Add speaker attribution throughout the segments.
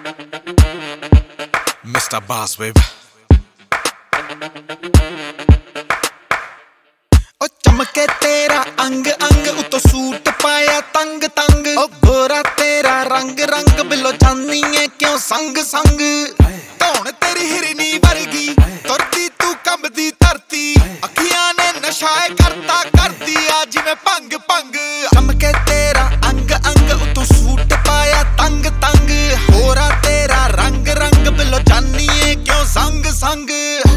Speaker 1: Mr. Boss Babe ओ चमके तेरा अंग अंग उतो सूट पाया तंग तंग ओ गोरा तेरा रंग रंग बिलो चांदी है क्यों संग संग धौन तेरी हिरनी वर्गी तुरती तू कंबदी धरती अखियां ने नशा करता करती आज मैं भंग भंग चमके तेरा अंग अंग उतो सूट पाया तंग तंग गोरा तेरा रंग रंग बिलो चांदी है क्यों संग संग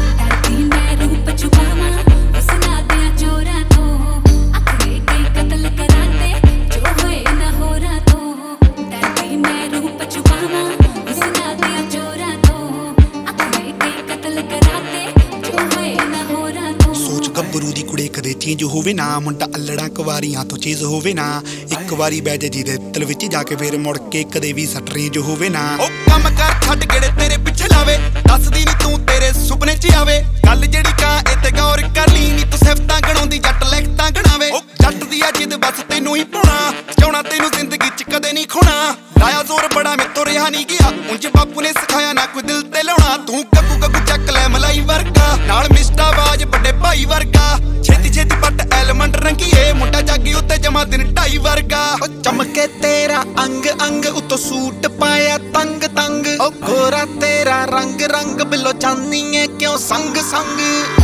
Speaker 1: गब्बरू दी कुड़े कदे चेंज होवे ना मुंडा अल्लड़ा कवारियां तो चीज होवे ना एक वारी बैज जी दे दिल विच जाके फिर मुड़ के कदे भी सट रेंज होवे ना ओ कम कर छट गेड़े तेरे पिछे लावे दस दी नी तू तेरे सुपने च आवे गल जेड़ी का इते गौर कर ली नी तू सिफतां गणाउंदी जट लिखतां गणावे ओ जट दी आ जिद बस तैनू ही पाउणा चाहणा तैनू जिंदगी च कदे नहीं खोना लाया जोर बड़ा मैं तो रिहा नहीं गया उंज बापू ने सिखाया ना कोई दिल ते लाउणा तू गगू गगू चक ले मलाई वर्गा नाल मिस्टा आवाज बड़े भाई वर्गा छेती छेती पट एलमंट रंगीए मुंडा जागी उत्ते जमा दिन ढाई वर्गा चमके तेरा अंग अंग उतो सूट पाया तंग तंग ओ गोरा तेरा रंग रंग बिलो चांदी है क्यों संग संग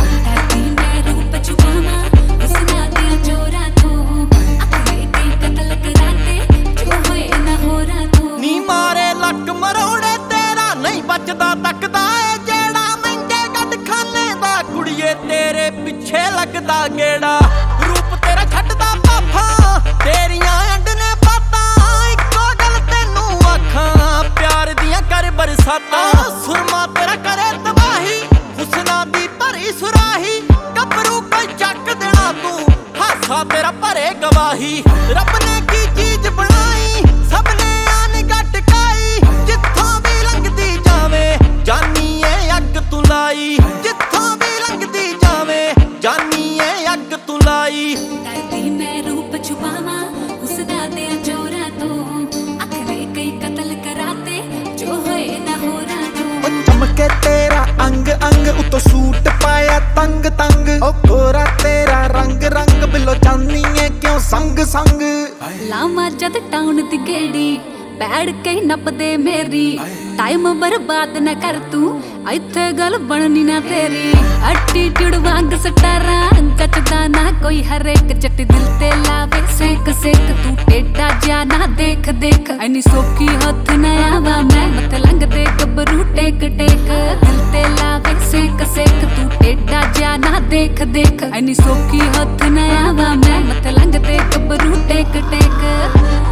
Speaker 2: नी मारे लक मरोड़े तेरा नहीं बचदा तकदा ए जेड़ा महंगे गट खाने दा कुड़िए तेरे पिछे लगदा गेड़ा रूप तेरा छटदा पाफा तेरियां अंडने पाता इको गल तेनू आखां प्यार दियां कर बरसातां सुरमा तेरा करे तबाही हुस्ना दी भरी सुराही गबरू कोई चक देना तू हासा तेरा भरे गवाही रब ने की चीज बनाई सबने आन गट काई जिथों भी लंघदी जावे जानी ए अग तू लाई जिथों भी लंघदी जावे जानी ए अग तू लाई
Speaker 3: डरदी मैं रूप छुपावा उसदा दे जोरा तो अखरे कई कत्ल कराते जो होए ना हो रातो
Speaker 1: ओ चमके तेरा अंग अंग उतो सूट पाया तंग तंग ओ गोरा तेरा रंग रंग बिलो चांदी है क्यों संग संग
Speaker 3: लामा जद टाउन दी गेड़ी बैठ के नप दे मेरी टाइम बर्बाद न कर तू इत्थे गल बननी ना तेरी एटीट्यूड वांग सटारा जचदा ना कोई हर एक चट दिल ते लावे सेक सेक तू टेढ़ा जा ना देख देख ऐनी सोखी हथ न आवा मैं मत लंघ दे गबरू टेक टेक दिल ते लावे सेक सेक तू टेढ़ा जा ना देख देख ऐनी सोखी हथ न आवा मैं मत लंघ दे गबरू टेक टेक